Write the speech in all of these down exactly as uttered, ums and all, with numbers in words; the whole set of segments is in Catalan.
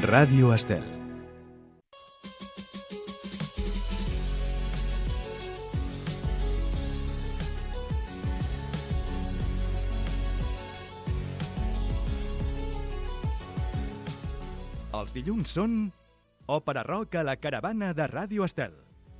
Ràdio Estel. Els dilluns són Òpera Rock a la caravana de Ràdio Estel.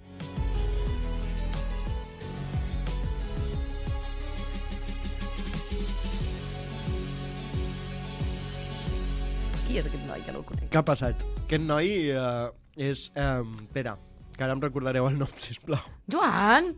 Qui és aquest noi, que no el conec? Què ha passat? Aquest noi eh, és... Eh, espera, que ara em recordareu el nom, sisplau. Joan!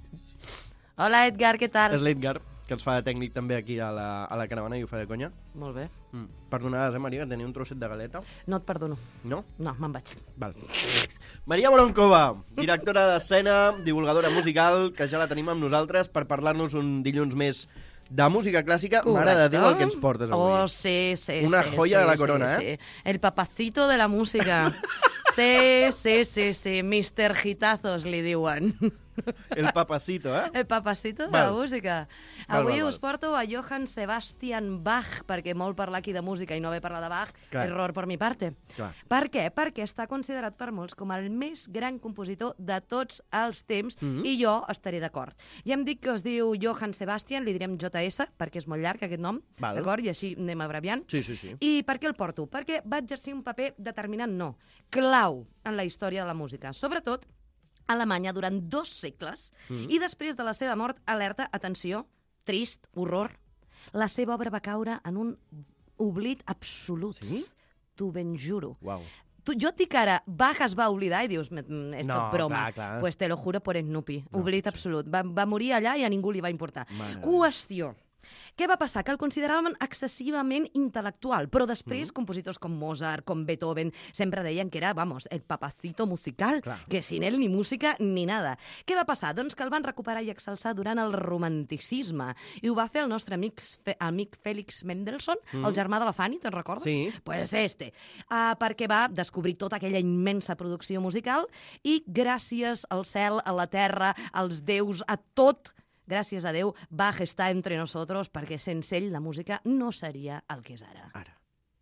Hola, Edgar, què tal? És l'Edgar, que ens fa de tècnic també aquí a la, a la caravana i ho fa de conya. Molt bé. Mm. Perdonades, eh, Maria, que tenia un trosset de galeta. No et perdono. No? No, me'n vaig. Val. Maria Boronkova, directora d'escena, divulgadora musical, que ja la tenim amb nosaltres per parlar-nos un dilluns més de música clàssica. Mare de Déu, el que ens portes avui. Oh, sí, sí, Una sí, joia sí, de la sí, corona, sí. eh? El papacito de la música. Sí, sí, sí, sí. mister Hitazos, li diuen. El papacito, eh? El papacito de Val. la música. Val, Avui val, us val. porto a Johann Sebastian Bach, perquè molt parlar aquí de música i no haver parlat de Bach, Clar. error per mi parte. Clar. Per què? Perquè està considerat per molts com el més gran compositor de tots els temps, Mhm. i jo estaré d'acord. Ja em dic que es diu Johann Sebastian, li direm J S, perquè és molt llarg aquest nom, Val. d'acord? I així anem abreviant. Sí, sí, sí. I per què el porto? Perquè va exercir un paper determinant, no, clau en la història de la música. Sobretot a Alemanya durant dos segles, Mhm. i després de la seva mort, alerta, atenció, trist, horror, la seva obra va caure en un oblit absolut. Sí? T'ho ben juro. Uau. Tu, jo et dic ara, Bach es va oblidar i dius, "Mm, és No, tot broma. clar, clar. Pues te lo juro por Snoopy. No, Oblit sí. absolut. Va, va morir allà i a ningú li va importar. Mare de Qüestió. Què va passar? Que el consideraven excessivament intel·lectual, però després Mm. compositors com Mozart, com Beethoven, sempre deien que era, vamos, el papacito musical, Clar. que sin ell ni música ni nada. Què va passar? Doncs que el van recuperar i exalçar durant el romanticisme, i ho va fer el nostre amic, Fe- amic Félix Mendelssohn, Mm. el germà de la Fanny, te'n recordes? Sí. Pues este. Uh, perquè va descobrir tota aquella immensa producció musical i gràcies al cel, a la terra, als déus, a tot, gràcies a Déu, Bach està entre nosaltres, perquè sense ell la música no seria el que és ara. Ara.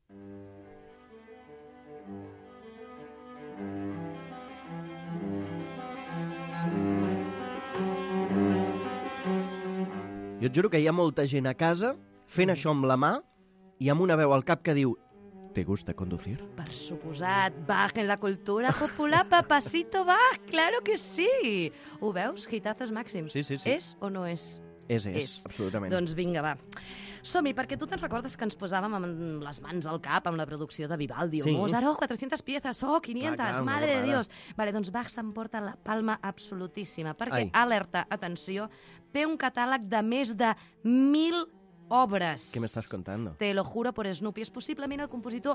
Jo et juro que hi ha molta gent a casa fent això amb la mà i amb una veu al cap que diu ¿Te gusta conducir? Per suposat, Bach en la cultura popular, papacito Bach, claro que sí! Ho veus? Hitazos màxims. Sí, sí, sí. És o no és? És, és, És. absolutament. Doncs vinga, va. Som-hi, perquè tu te'n recordes que ens posàvem amb les mans al cap amb la producció de Vivaldi o Sí. Mozart, oh, quatre-centes piezas, oh, quinientas, Clar, clar, una madre de borrada. Dios. Vale, doncs Bach s'emporta la palma absolutíssima, perquè, Ai. alerta, atenció, té un catàleg de més de mil obres. Què m'estàs contant? Te lo juro por Snoopy. És possiblement el compositor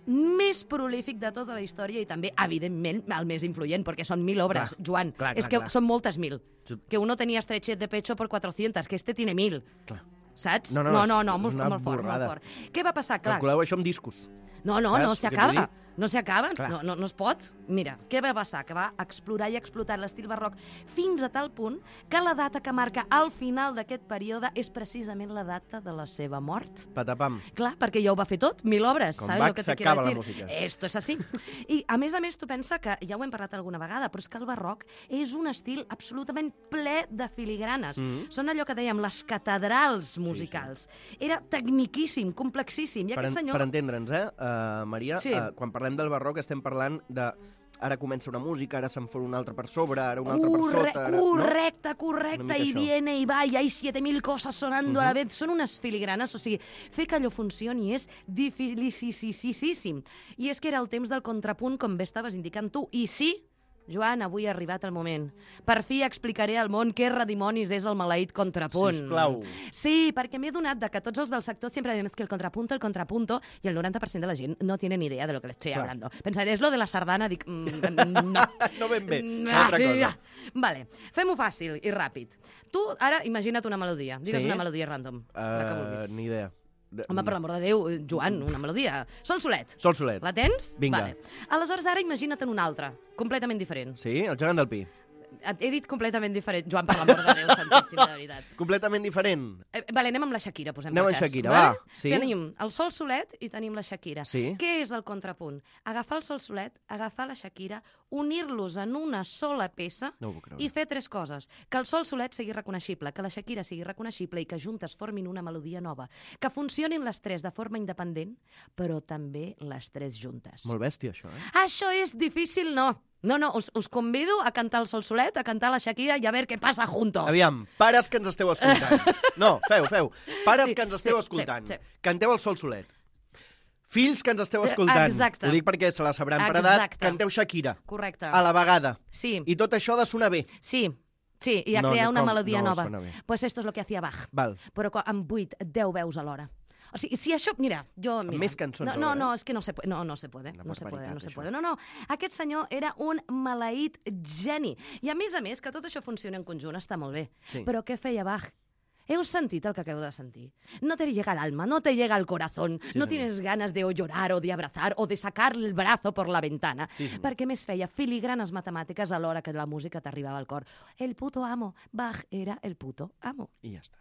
més prolífic de tota la història i també, evidentment, el més influent, perquè són mil obres, Clar, Joan. clar, és clar, que clar. són moltes mil. Sí. Que uno tenía estrechet de pecho por cuatrocientas, que este tiene mil. Clar. Saps? No, no, no, és- no, no és molt, una molt fort, borrada. molt fort. Què va passar? Clar, Calculeu això amb discos. no, no, Saps no què t'ho s'acaba. dic? No s'acaba, Clar. no, no, no es pot. Mira, què va passar? Que va explorar i explotar l'estil barroc fins a tal punt que la data que marca al final d'aquest període és precisament la data de la seva mort. Patapam. Clar, perquè ja ho va fer tot, mil obres, Con ¿sabes Bach lo que te quiero s'acaba la decir? música. Esto es así. I, a més a més, tu pensa que, ja ho hem parlat alguna vegada, però és que el barroc és un estil absolutament ple de filigranes. Mhm. Són allò que dèiem, les catedrals musicals. Era tecniquíssim, complexíssim. I Per, aquest en, senyor... per entendre'ns, eh, uh, Maria, Sí. uh, quan parlem del barroc estem parlant de ara comença una música, ara se'n fa una altra per sobre, ara una altra per Corre sota... Ara... correcte, Una correcte, mica y això. viene y va, y hay siete mil cosas sonando a la Mhm. vez. Són unes filigranes, o sigui, fer que allò funcioni és dificilíssim. I és que era el temps del contrapunt, com bé estaves indicant tu. I sí, Joan, avui ha arribat el moment. Per fi explicaré al món què redimonis és el maleït contrapunt. Sisplau. Sí, perquè m'he donat de que tots els del sector sempre diuen que el contrapunto, el contrapunto, i el noranta per cent de la gent no tiene ni idea de lo que le estoy Clar. hablando. Pensaré, és lo de la sardana, dic, mm, no. No ben bé, Mm, una altra ah, cosa. ja. Vale, fem-ho fàcil i ràpid. Tu, ara, imagina't una melodia. Digues Sí? una melodia random. la que Uh, vulguis. ni idea. De... Home, per l'amor de Déu, Joan, una melodia. Sol Solet. Sol Solet. La tens? Vinga. Vale. Aleshores, ara imagina't en una altra, completament diferent. Sí, el gegant del Pi. He dit completament diferent. Joan, per l'amor de Déu, santíssim, de veritat. Completament diferent. Eh, vale, anem amb la Shakira, posem Anem per amb cas. Shakira, vale? va. Sí. Tenim el Sol Solet i tenim la Shakira. Sí. Què és el contrapunt? Agafar el Sol Solet, agafar la Shakira, unir-los en una sola peça no i fer tres coses. Que el Sol Solet sigui reconeixible, que la Shakira sigui reconeixible i que juntes formin una melodia nova. Que funcionin les tres de forma independent, però també les tres juntes. Molt bèstia, això, eh? Això és difícil, no. No, no, us, us convido a cantar el Sol Solet, a cantar la Shakira i a veure què passa junto. Aviam, pares que ens esteu escoltant. No, feu, feu. Pares Sí, que ens esteu sí, escoltant. sí, sí. Canteu el Sol Solet. Fills que ens esteu escoltant. Exacte. Ho dic perquè se la sabran per edat. Exacte. Canteu Shakira. Correcte. A la vegada. Sí, I tot això ha de sonar bé. sí, sí, i a No, crear no, una com? melodia No nova. sona bé. Pues esto es lo que hacía Bach. Val. Però co- amb vuit, deu veus alhora. O sigui, si això... Mira, jo... Mira, més cançons no, no, alhora, no, és que no se, pu- no, no se puede. Una No se puede, barbaritat, no se això. puede. No, no, aquest senyor era un maleït geni. I a més a més, que tot això funciona en conjunt està molt bé. Sí. Però què feia Bach? ¿Heu sentit el que acabo de sentir? No te llega el alma, no te llega el corazón, Sí, no senyor. tienes ganas de o llorar o de abrazar o de sacar el brazo por la ventana. Sí, senyor. Perquè més feia filigranes matemàtiques a l'hora que la música t'arribava al cor. El puto amo. Bach era el puto amo. I ja està.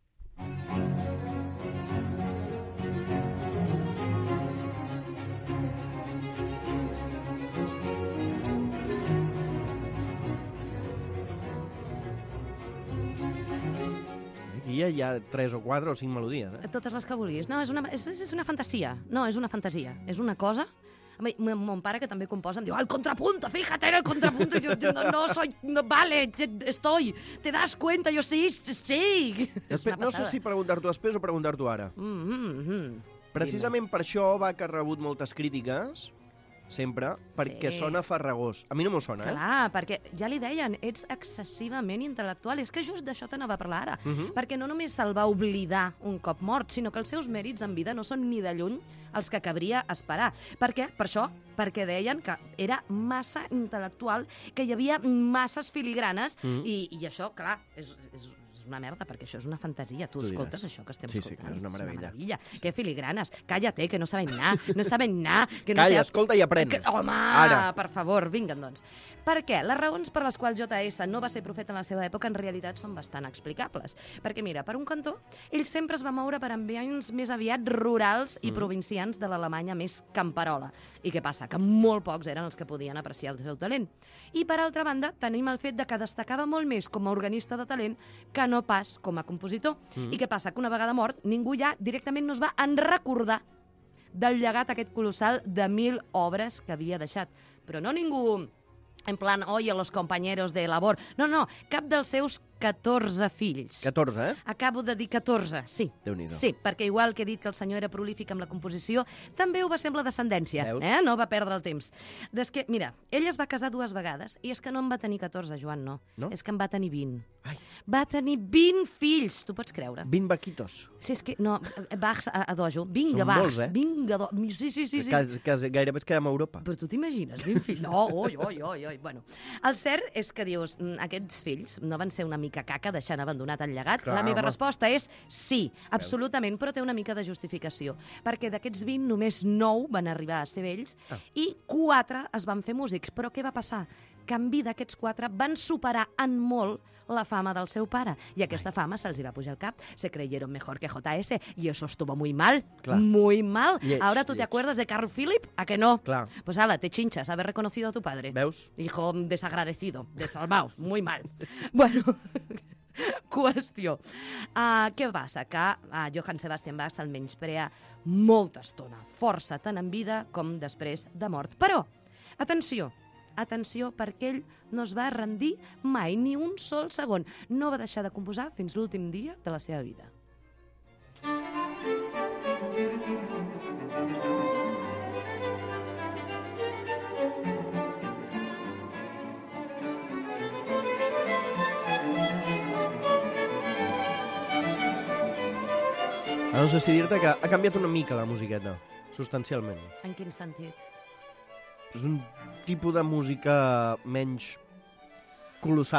Aquí ja hi ha tres o quatre o cinc melodies, eh? Totes les que vulguis. No, és una, és, és una fantasia. No, és una fantasia. És una cosa... A mi, mon mon pare, que també composa, em diu, al contrapunto, fíjate en el contrapunto. Yo, yo, no, no soy, no, vale, estoy, te das cuenta, yo sí, sí. És una No sé passada. si preguntar-t'ho després o preguntar-t'ho ara. Mm, mm, mm. Precisament per això va que ha rebut moltes crítiques, sempre, perquè Sí. sona farragós. A mi no m'ho sona, eh? Clar, perquè ja li deien, ets excessivament intel·lectual. És que just d'això t'anava a parlar ara. Mhm. Perquè no només se'l va oblidar un cop mort, sinó que els seus mèrits en vida no són ni de lluny els que cabria esperar. Per què? Per això, perquè deien que era massa intel·lectual, que hi havia masses filigranes, Mhm. i, i això, clar, és, és, és una merda, perquè això és una fantasia. Tu Tu diràs. escoltes això que estem Sí, sí, escoltant. que és una meravella. meravella. Que filigranes. Cállate, que no saben anar, no saben anar. Que no Calla, sé- escolta i aprèn. que, home, Ara. per favor, vinguen, doncs. Per què? Les raons per les quals J S no va ser profeta en la seva època en realitat són bastant explicables. Perquè, mira, per un cantó, ell sempre es va moure per ambients més aviat rurals i Mm. provincians de l'Alemanya més camperola. I què passa? Que molt pocs eren els que podien apreciar el seu talent. I, per altra banda, tenim el fet de que destacava molt més com a organista de talent que no pas com a compositor. Mm. I què passa? Que una vegada mort, ningú ja directament no es va en recordar del llegat aquest colossal de mil obres que havia deixat. Però no ningú en plan, oye, los compañeros de labor. No, no, cap dels seus catorze fills. catorze, eh? Acabo de dir catorze, sí. Déu-n'hi-do. Sí, perquè igual que he dit que el senyor era prolífic amb la composició, també ho va ser amb la descendència. Veus? Eh? No va perdre el temps. Des que, mira, ell es va casar dues vegades i és que no en va tenir catorze, Joan, no. No? És que en va tenir vint. Ai, Va tenir vint fills, tu pots creure? vint vaquitos. Sí, és que, no, Bachs a, a dojo. Vinga, Són Bachs, molts, eh? vinga, do... sí, sí, sí. sí. Que, que gairebé ens quedem a Europa. Però tu t'imagines, vint fills? No, oi, oi, oi, oi. Bueno, el cert és que dius, mm, aquests fills no van ser una mica caca deixant abandonat el llegat? Clar, la meva home. resposta és sí, absolutament, però té una mica de justificació. Perquè d'aquests vint, només nou van arribar a ser vells Ah. i quatre es van fer músics. Però què va passar? Que en vida aquests quatre van superar en molt la fama del seu pare. I aquesta fama se'ls hi va pujar al cap. Se creyeron mejor que J S y eso estuvo muy mal. Clar. Muy mal. Lleig, Ahora tú te lleig. acuerdas de Carl Philip? ¿A que no? Clar. Pues ala, te chinchas haber reconocido a tu padre. Veus? Hijo desagradecido, desalmado, muy mal. Bueno, qüestió. Uh, què passa? Que uh, Johann Sebastian Bach se'l menysprea molta estona, força, tant en vida com després de mort. Però, atenció, atenció, perquè ell no es va rendir mai, ni un sol segon. No va deixar de composar fins l'últim dia de la seva vida. Ara no sé si dir-te que ha canviat una mica la musiqueta, substancialment. En quin sentit? És un tipus de música menys colossal,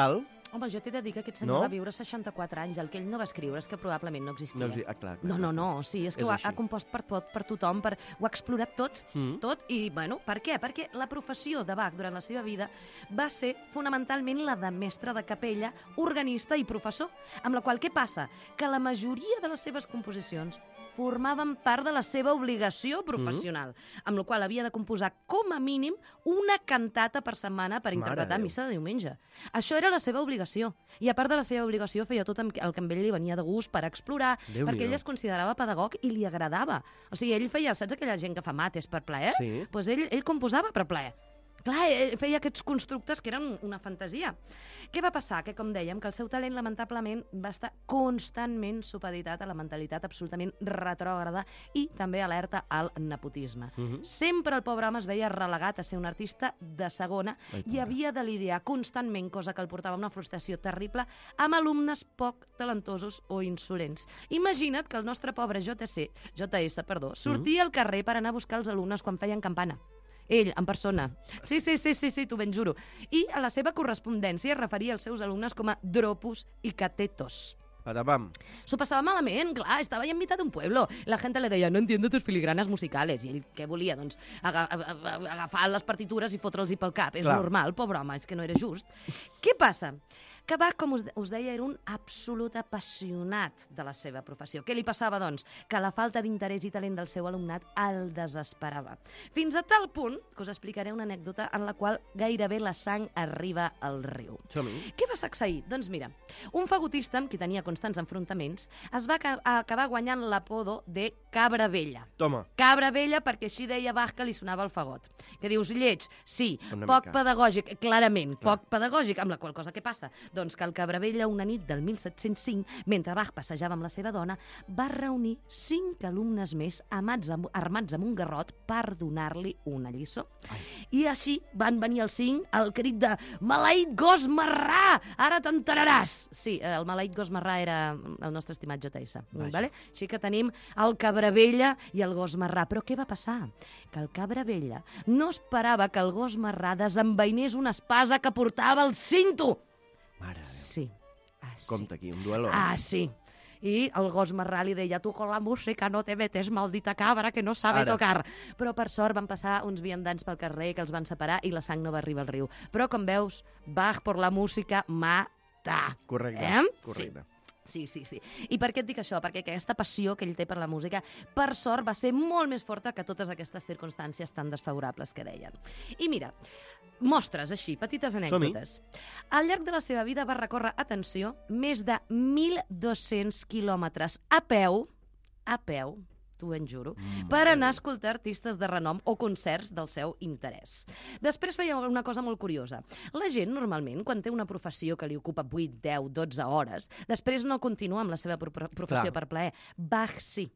Home, jo t'he de dir que aquest senyor No? va viure seixanta-quatre anys. El que ell no va escriure és que probablement no existia. No, sí, ah, clar, clar, no, no, clar. no, sí, és que És ho ha, així. ha compost per tot, per tothom, per, ho ha explorat tot, Mm. tot, i, bueno, per què? Perquè la professió de Bach durant la seva vida va ser fonamentalment la de mestre de capella, organista i professor, amb la qual què passa? Que la majoria de les seves composicions formaven part de la seva obligació professional, mm. amb la qual havia de composar com a mínim una cantata per setmana per Mare interpretar de Déu. missa de diumenge. Això era la seva obligació. I a part de la seva obligació feia tot el que a ell li venia de gust per explorar, Déu-n'hi-do. perquè ell es considerava pedagog i li agradava. O sigui, ell feia, saps aquella gent que fa mates per plaer? Sí. Pues ell, ell composava per plaer. Clar, ell feia aquests constructes que eren una fantasia. Què va passar? Que, com dèiem, que el seu talent, lamentablement, va estar constantment supeditat a la mentalitat absolutament retrògrada i també alerta al nepotisme. Uh -huh. Sempre el pobre home es veia relegat a ser un artista de segona Ai, i pobre. havia de lidiar constantment, cosa que el portava a una frustració terrible, amb alumnes poc talentosos o insolents. Imagina't que el nostre pobre J C, J S, perdó, sortia al carrer per anar a buscar els alumnes quan feien campana. Ell, en persona. Sí, sí, sí, sí, sí t'ho ben juro. I a la seva correspondència es referia als seus alumnes com a dropus i catetos. Patapam. S'ho passava malament, clar, estava ahí en mitad d'un pueblo. La gente le deia, no entiendo tus filigranas musicales. I ell què volia? Doncs aga aga agafar les partitures i fotre'ls-hi pel cap. És Clar. normal, pobre home, és que no era just. Què passa? Que Bach, com us, us deia, era un absolut apassionat de la seva professió. Què li passava, doncs? Que la falta d'interès i talent del seu alumnat el desesperava. Fins a tal punt que us explicaré una anècdota en la qual gairebé la sang arriba al riu. Som-hi. Què va succeir? Doncs mira, un fagotista amb qui tenia constants enfrontaments es va aca- acabar guanyant l'apodo de Cabra Vella. Toma. Cabra Vella perquè així deia Bach que li sonava el fagot. Que dius, lleig, sí, Una poc mica. pedagògic, clarament, Clar. poc pedagògic, amb la qual cosa què passa? Doncs que el Cabra Vella, una nit del mil set-cents cinc, mentre Bach passejava amb la seva dona, va reunir cinc alumnes més amats amb, armats amb un garrot per donar-li una lliçó. Ai. I així van venir els cinc al crit de «Maleït gos marrà! Ara t'enteraràs!» Sí, el maleït gos marrà era el nostre estimat J S. Vaja. Vale? Així que tenim el Cabra Vella i el gos marrà. Però què va passar? Que el Cabra Vella no esperava que el gos marrà desenvainés una espasa que portava al cinto. Mare de Déu. Sí. Ah, sí. Compte aquí, un duelo. Ah, sí. I el gos marrà li deia, tu con la música no te metes, maldita cabra, que no sabe Ara. tocar. Però per sort van passar uns viandants pel carrer que els van separar i la sang no va arribar al riu. Però com veus, Bach por la música mata. Correcte, Eh? correcte. Sí, sí, sí. I per què et dic això? Perquè aquesta passió que ell té per la música, per sort, va ser molt més forta que totes aquestes circumstàncies tan desfavorables que deien. I mira, mostres així, petites anècdotes. Al llarg de la seva vida va recórrer, atenció, més de mil dos-cents quilòmetres a peu, a peu, t'ho ben juro, Mm, per anar a escoltar artistes de renom o concerts del seu interès. Després feia una cosa molt curiosa. La gent, normalment, quan té una professió que li ocupa vuit, deu, dotze hores, després no continua amb la seva pro professió Clar. per plaer. Bach sí.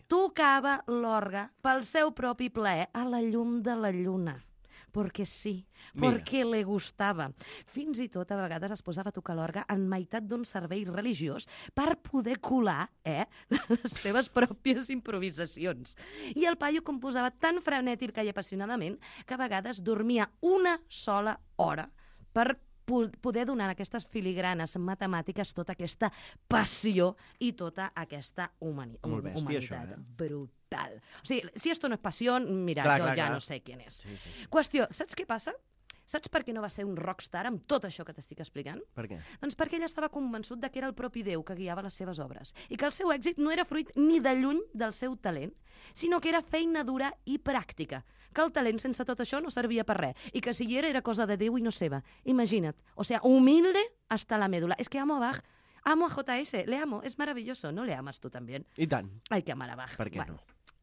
Tocava l'orgue pel seu propi plaer a la llum de la lluna. Perquè sí, Mira. perquè li gustava. Fins i tot a vegades es posava a tocar l'orgue en meitat d'un servei religiós per poder colar eh, les seves pròpies improvisacions. I el paio composava tan frenètic i apassionadament que a vegades dormia una sola hora per po- poder donar a aquestes filigranes matemàtiques tota aquesta passió i tota aquesta humani Molt bèstia, humanitat. això, eh? Brutal. O sigui, si esto no es passió, mira, Clar, jo clar, ja clar. no sé quién és. Sí, sí. Qüestió, saps què passa? Saps per què no va ser un rockstar amb tot això que t'estic explicant? Per què? Doncs perquè ell estava convençut de que era el propi Déu que guiava les seves obres i que el seu èxit no era fruit ni de lluny del seu talent, sinó que era feina dura i pràctica, que el talent sense tot això no servia per res i que si hi era era cosa de Déu i no seva. Imagina't, o sea, humilde hasta la médula. Es que amo a Bach, amo a J S, le amo, es maravilloso, ¿no le amas tú también? I tant. Hay que amar a Bach. Per què Bueno. no?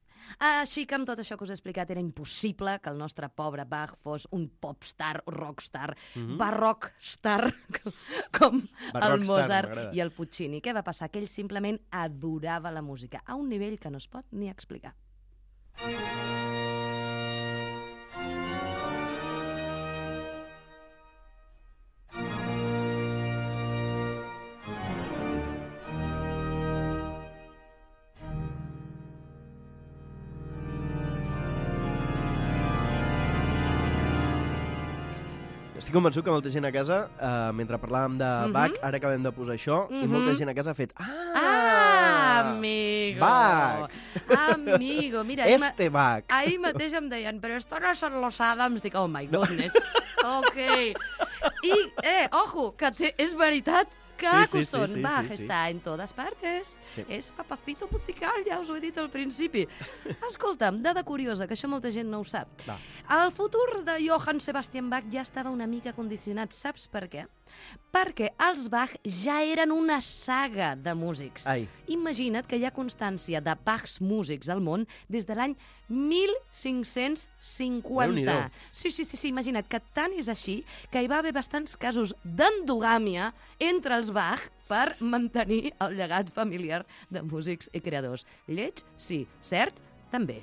Així que amb tot això que us he explicat era impossible que el nostre pobre Bach fos un popstar, rockstar, Mhm. barrockstar, com, com el Barrockstar, Mozart m'agrada. i el Puccini. Què va passar? Que ell simplement adorava la música, a un nivell que no es pot ni explicar. Estic Estic convençut que molta gent a casa, uh, mentre parlàvem de uh -huh. Bach, ara acabem de posar això, uh -huh. i molta gent a casa ha fet... Ah, ah amigo! Bach! Amigo, mira... Este Bach! Ahir mateix em deien, però esto no son los Adams. Dic, oh my goodness. Ok. I, eh, ojo, que té, és veritat que Sí, sí, ho sí, són. sí, Bach sí, sí. està en totes partes. Sí. És papacito musical, ja us ho he dit al principi. Escolta'm, dada curiosa, que això molta gent no ho sap. Va. El futur de Johann Sebastian Bach ja estava una mica condicionat. Saps per què? Perquè els Bach ja eren una saga de músics. Ai. Imagina't que hi ha constància de Bachs músics al món des de l'any mil cinc-cents cinquanta. Déu-n'hi-do. Sí, sí, sí, sí, imagina't que tant és així que hi va haver bastants casos d'endogàmia entre els Bach per mantenir el llegat familiar de músics i creadors. Lleig? Sí. Cert? També.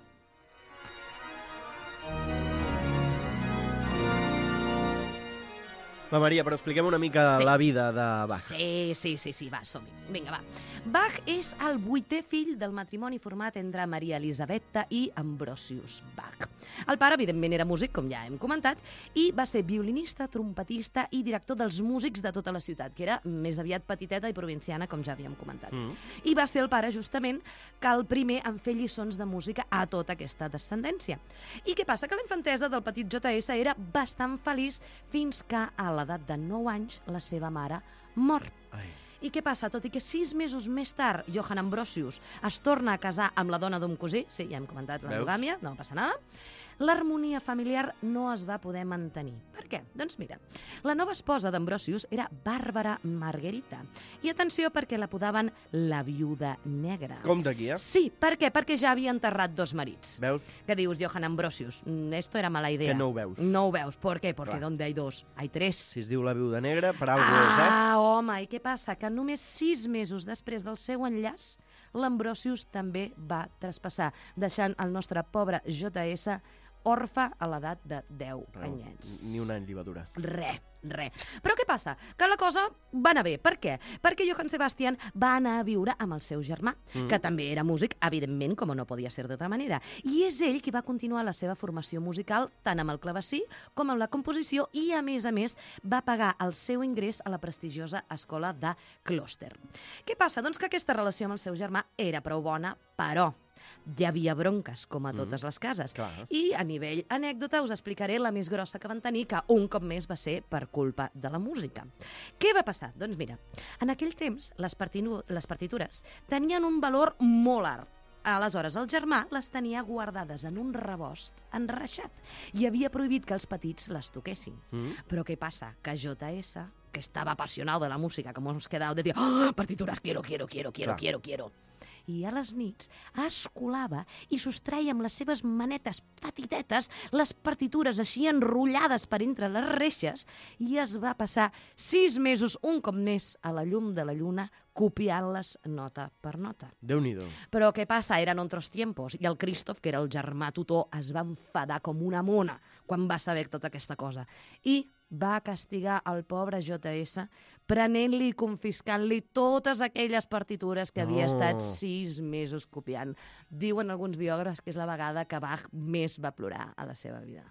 Va, Maria, però expliquem una mica Sí. la vida de Bach. Sí, sí, sí, sí, va, som-hi. Vinga, va. Bach és el vuitè fill del matrimoni format entre Maria Elisabetta i Ambrosius Bach. El pare, evidentment, era músic, com ja hem comentat, i va ser violinista, trompetista i director dels músics de tota la ciutat, que era més aviat petiteta i provinciana, com ja havíem comentat. Mm. I va ser el pare, justament, que el primer en fer lliçons de música a tota aquesta descendència. I què passa? Que la infantesa del petit J S era bastant feliç fins que, a l'edat de nou anys, la seva mare mor. Ai. I què passa? Tot i que sis mesos més tard Johann Ambrosius es torna a casar amb la dona d'un cosí, sí, ja hem comentat l'endogàmia, no passa nada, l'harmonia familiar no es va poder mantenir. Per què? Doncs mira, la nova esposa d'Ambrosius era Bàrbara Margherita. I atenció, perquè l'apodaven la viuda negra. Com d'aquí, eh? Sí, per què? Perquè ja havia enterrat dos marits. Veus? Que dius, Johann Ambrosius, mm, esto era mala idea. Que no ho veus. No ho veus. ¿Por qué? Porque Clar. ¿dónde hay dos? Hay tres. Si es diu la viuda negra, per algo és, eh? Ah, home, i què passa? Que només sis mesos després del seu enllaç, l'Ambrosius també va traspassar, deixant el nostre pobre J S orfe a l'edat de deu anyets. Ni un any li va durar. Re, re. Però què passa? Que la cosa va anar bé. Per què? Perquè Johann Sebastian va anar a viure amb el seu germà, mm. que també era músic, evidentment, com no podia ser d'altra manera. I és ell qui va continuar la seva formació musical, tant amb el clavecí com amb la composició, i, a més a més, va pagar el seu ingrés a la prestigiosa escola de Clòster. Què passa? Doncs que aquesta relació amb el seu germà era prou bona, però hi havia bronques, com a totes mm. les cases. Clar. I a nivell anècdota us explicaré la més grossa que van tenir, que un cop més va ser per culpa de la música. Què va passar? Doncs mira, en aquell temps les, partinu- les partitures tenien un valor molt alt. Aleshores, el germà les tenia guardades en un rebost enreixat i havia prohibit que els petits les toquessin. Mm. Però què passa? Que J S, que estava apassionado de la música, com hemos quedado, decía, ¡oh, partituras, quiero, quiero, quiero, quiero, Clar. quiero, quiero! I a les nits es colava i sostreia amb les seves manetes petitetes les partitures així enrotllades per entre les reixes i es va passar sis mesos, un cop més, a la llum de la lluna, copiant-les nota per nota. Déu-n'hi-do. Però què passa? Eren otros tiempos. I el Christoph, que era el germà tutor, es va enfadar com una mona quan va saber tota aquesta cosa. I va castigar el pobre J S prenent-li i confiscant-li totes aquelles partitures que havia No. estat sis mesos copiant. Diuen alguns biògrafs que és la vegada que Bach més va plorar a la seva vida.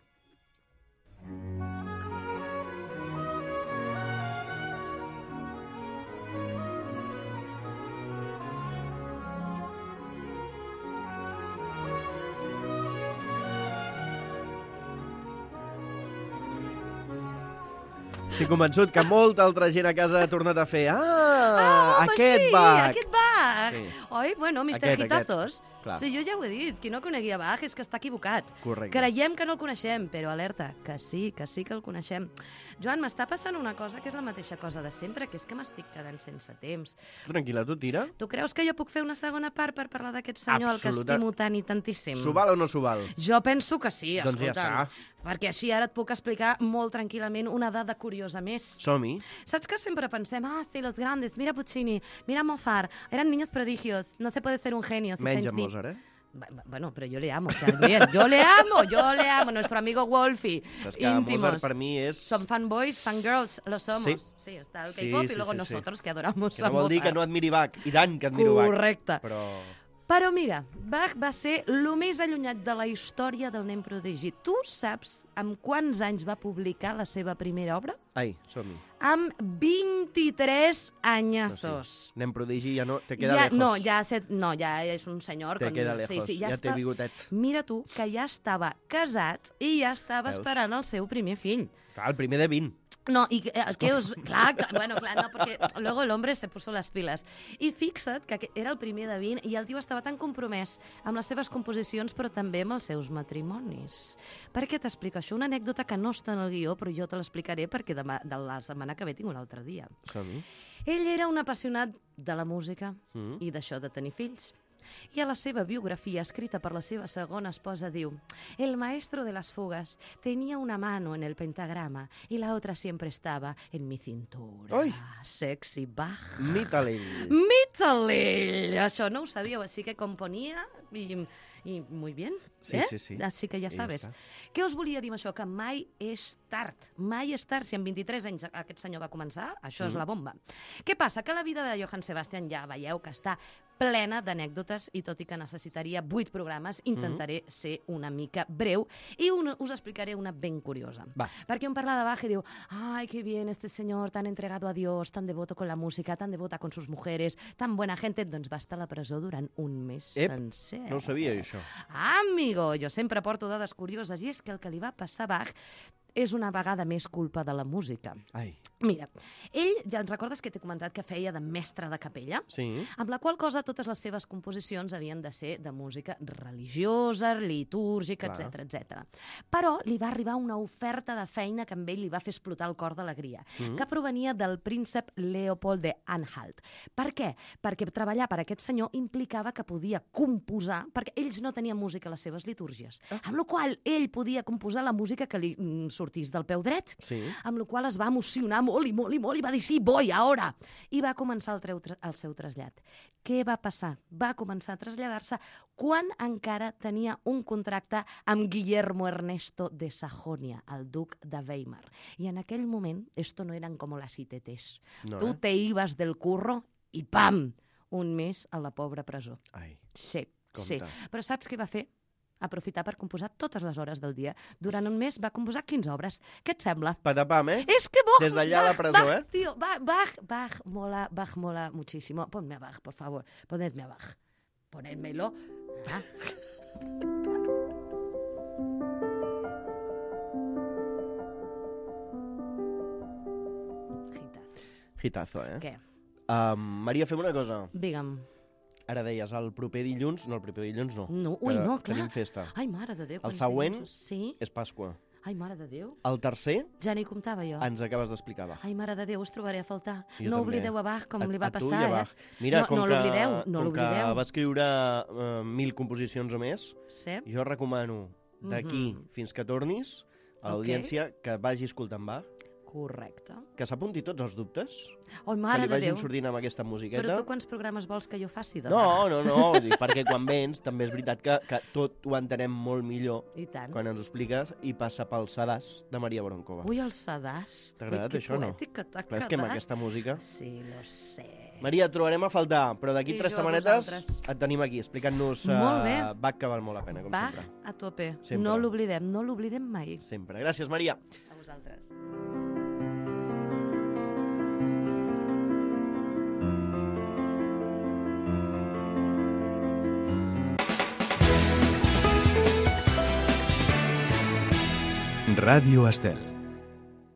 Estic convençut que molta altra gent a casa ha tornat a fer ah, Ah, home, aquest sí, Bach. aquest Bach. Sí. Oi, bueno, mister Aquest, Hitazos. Clar. Sí, jo ja ho he dit, qui no conegui a Bach és que està equivocat. Correcte. Creiem que no el coneixem, però alerta, que sí, que sí que el coneixem. Joan, m'està passant una cosa que és la mateixa cosa de sempre, que és que m'estic quedant sense temps. Tranquil·la, tu tira. Tu creus que jo puc fer una segona part per parlar d'aquest senyor al que Absoluta. estimo tant i tantíssim? S'ho val o no s'ho val? Jo penso que sí, Doncs ja escolta'm. està. Perquè així ara et puc explicar molt tranquil·lament una dada curiosa més. Som-hi. Saps que sempre pensem, ah, sí, los grandes, mira Puccini, mira Mozart, eran niños prodigios, no se puede ser un genio. Si Menys se- en Mozart, eh? Bueno, pero yo le amo también. Yo le amo, yo le amo. Nuestro amigo Wolfie. Saps que Íntimos. Mozart per mi és... Son fanboys, fangirls, lo somos. Sí. Sí, está el Sí, K-pop sí, y luego sí, sí. nosotros que adoramos Que no a vol dir que Mozart. no admiri Bach. I tant que admiro Bach. Correcte. Però... Però mira, Bach va ser el més allunyat de la història del nen prodigi. Tu saps amb quants anys va publicar la seva primera obra? Ai, som-hi. Amb vint-i-tres No, anyazos. sí. Nen prodigi ja no... Te queda Ja, lejos. no, ja, set, no, ja és un senyor. Te con- queda lejos, sí, sí, ja, ja té està... bigotet. Mira tu, que ja estava casat i ja estava Veus? esperant el seu primer fill. Clar, el primer de vint. No, y eh, que us... Clar, clar, bueno, clar, no, porque luego el hombre se puso las pilas. I fixa't que era el primer de vint i el tio estava tan compromès amb les seves composicions, però també amb els seus matrimonis. Per què t'explico això? Una anècdota que no està en el guió, però jo te l'explicaré perquè demà, de la setmana que ve tinc un altre dia. Som-hi. Ell era un apassionat de la música Mm. i d'això de tenir fills. I a la seva biografia, escrita per la seva segona esposa, diu: el maestro de las fugas tenía una mano en el pentagrama y la otra siempre estaba en mi cintura. Oi. Sexy Bach. Mitterlei. Mitterlei! Això no ho sabíeu, així que componia i, i muy bien. Sí, eh? sí, sí. Així que ja I ja sabes. està. Què us volia dir amb això? Que mai és tard. Mai és tard. Si amb vint-i-tres anys aquest senyor va començar, això Mm. és la bomba. Què passa? Que la vida de Johann Sebastian ja veieu que està plena d'anècdotes i tot i que necessitaria vuit programes, intentaré Mm. ser una mica breu i una, us explicaré una ben curiosa. Va. Perquè un parla de Bach i diu: ay, qué bien este señor tan entregado a Dios, tan devoto con la música, tan devota con sus mujeres, tan buena gente. Doncs va estar a la presó durant un mes Ep, sencer. No ho sabia, això. Amigo, jo sempre porto dades curioses i és que el que li va passar a Bach és una vegada més culpa de la música. Ai, Mira, ell, ja ens recordes que t'he comentat que feia de mestre de capella? sí. Amb la qual cosa totes les seves composicions havien de ser de música religiosa, litúrgica, Clar. etcètera, etcètera. Però li va arribar una oferta de feina que amb ell li va fer explotar el cor d'alegria, Mm. que provenia del príncep Leopold de Anhalt. Per què? Perquè treballar per aquest senyor implicava que podia composar, perquè ells no tenien música a les seves litúrgies, Ah. amb la qual ell podia composar la música que li mm, sortís del peu dret, Sí. amb la qual es va emocionar molt i molt i molt i va dir sí, voy, ara! I va començar el, treu, el seu trasllat. Què va passar? Va començar a traslladar-se quan encara tenia un contracte amb Guillermo Ernesto de Sajonia, el duc de Weimar. I en aquell moment, esto no eran como las I T Ts. No, Tu eh? te ibas del curro i pam! Un mes a la pobra presó. Ai, Sí, compte. sí. Però saps què va fer? Aprofitar per composar totes les hores del dia. Durant un mes va composar quinze obres. Què et sembla? Patapam, eh? Es que Bach, Des d'allà a la Bach, presó, Bach, eh? tío, Bach, Bach, Bach, mola, Bach mola muchísimo. Ponme a Bach, por favor. Ponedme a Bach. Ponedmelo. Ah. Gitazo. Hitazo, eh? Què? Um, Maria, fem una cosa. Digue'm. Ara deies, el proper dilluns... No, el proper dilluns no. No, ui, Que no, clar. Tenim festa. Ai, mare de Déu. El quants següent- dilluns. Sí. És Pasqua. Ai, mare de Déu. El tercer Ja n'hi comptava jo. ens acabes d'explicar, va. Ai, mare de Déu, us trobaré a faltar. Jo no també. oblideu a Bach, com A- li va a tu passar, i a Bach. eh? Mira, no com no que, l'oblideu, no com que l'oblideu. va escriure uh, mil composicions o més, Sí? jo recomano d'aquí Mhm. fins que tornis a l'audiència que vagi escoltant Bach, Correcte. que s'apunti tots els dubtes, Ai, que mare li de vagin Déu. sortint amb aquesta musiqueta. Però tu quants programes vols que jo faci de No, Bach? no, no, vull dir, perquè quan vens també és veritat que, que tot ho entenem molt millor I tant. quan ens ho expliques i passa pel sedàs de Maria Boronkova. Ui, el sedàs. T'ha agradat Ui, que això o no? poètic que t'ha Clar, és que amb quedat. aquesta música... Sí, lo sé. Maria, et trobarem a faltar, però d'aquí I tres jo a setmanetes vosaltres. et tenim aquí, explicant-nos Molt bé. uh, Bach, que val molt la pena, com Bach sempre. a tope. Sempre. No l'oblidem, no l'oblidem mai. Sempre. Gràcies, Maria. A vosaltres. Radio Estel.